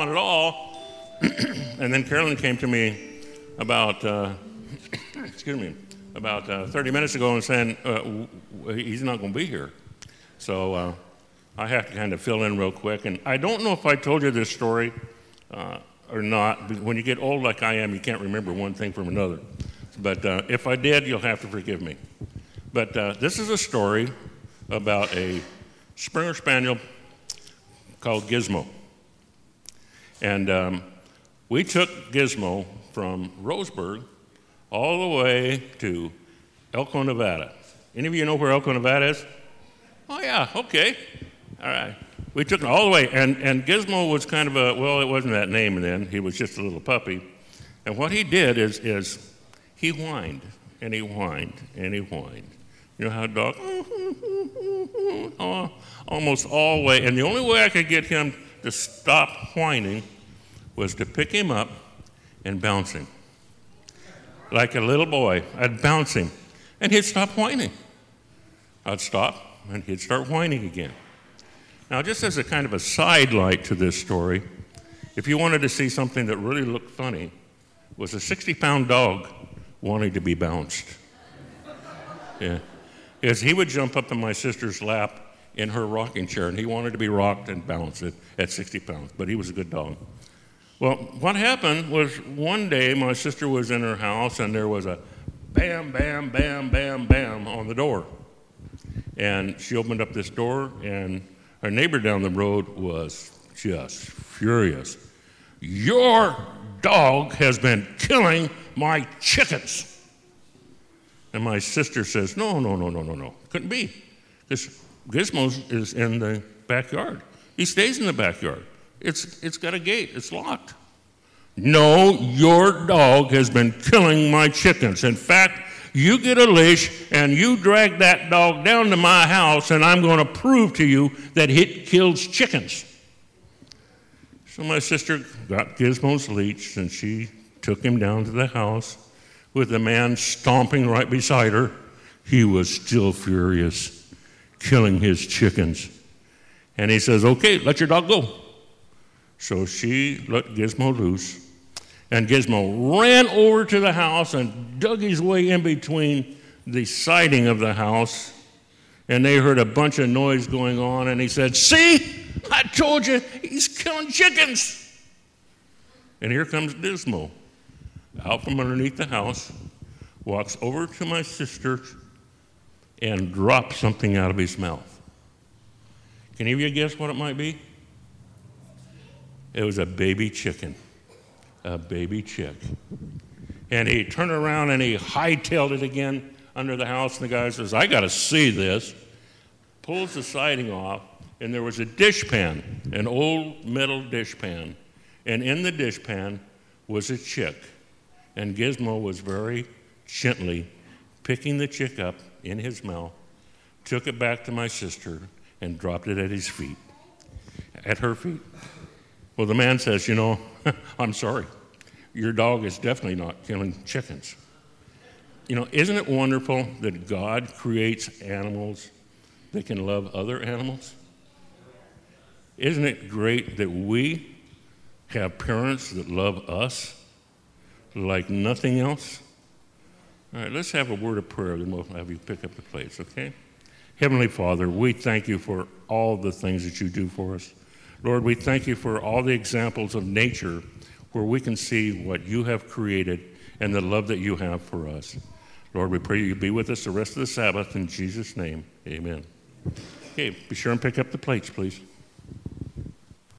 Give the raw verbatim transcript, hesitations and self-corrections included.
mom-in-law. And then Carolyn came to me about, uh, excuse me, about uh, thirty minutes ago and saying, uh, w- w- he's not going to be here. So uh, I have to kind of fill in real quick. And I don't know if I told you this story uh, or not. But when you get old like I am, you can't remember one thing from another. But uh, if I did, you'll have to forgive me. But uh, this is a story about a Springer Spaniel called Gizmo. And um, we took Gizmo from Roseburg all the way to Elko, Nevada. Any of you know where Elko, Nevada is? Oh, yeah, okay. All right. We took him all the way. And, and Gizmo was kind of a, well, it wasn't that name then. He was just a little puppy. And what he did is, is he whined, and he whined, and he whined. You know how a dog, oh, almost all the way. And the only way I could get him to stop whining was to pick him up and bounce him. Like a little boy, I'd bounce him, and he'd stop whining. I'd stop, and he'd start whining again. Now, just as a kind of a sidelight to this story, if you wanted to see something that really looked funny, was a sixty-pound dog wanting to be bounced. Yeah. Because he would jump up in my sister's lap in her rocking chair, and he wanted to be rocked and bounced at, at sixty pounds, but he was a good dog. Well, what happened was one day my sister was in her house, and there was a bam, bam, bam, bam, bam on the door. And she opened up this door, and our neighbor down the road was just furious. Your dog has been killing my chickens. And my sister says, no, no, no, no, no, no. Couldn't be. Because Gizmo is in the backyard. He stays in the backyard. It's It's got a gate. It's locked. No, your dog has been killing my chickens. In fact, you get a leash and you drag that dog down to my house, and I'm going to prove to you that it kills chickens. So my sister got Gizmo's leash, and she took him down to the house with the man stomping right beside her. He was still furious, killing his chickens. And he says, okay, let your dog go. So she let Gizmo loose, and Gizmo ran over to the house and dug his way in between the siding of the house, and they heard a bunch of noise going on, and he said, see, I told you, he's killing chickens. And here comes Gizmo, out from underneath the house, walks over to my sister, and drops something out of his mouth. Can any of you guess what it might be? It was a baby chicken, a baby chick. And he turned around and he hightailed it again under the house, and the guy says, I got to see this. Pulls the siding off, and there was a dishpan, an old metal dishpan. And in the dishpan was a chick. And Gizmo was very gently picking the chick up in his mouth, took it back to my sister, and dropped it at his feet, at her feet. Well, the man says, you know, I'm sorry. Your dog is definitely not killing chickens. You know, isn't it wonderful that God creates animals that can love other animals? Isn't it great that we have parents that love us like nothing else? All right, let's have a word of prayer, then we'll have you pick up the plates, okay? Heavenly Father, we thank you for all the things that you do for us. Lord, we thank you for all the examples of nature where we can see what you have created and the love that you have for us. Lord, we pray you be with us the rest of the Sabbath. In Jesus' name, amen. Okay, be sure and pick up the plates, please.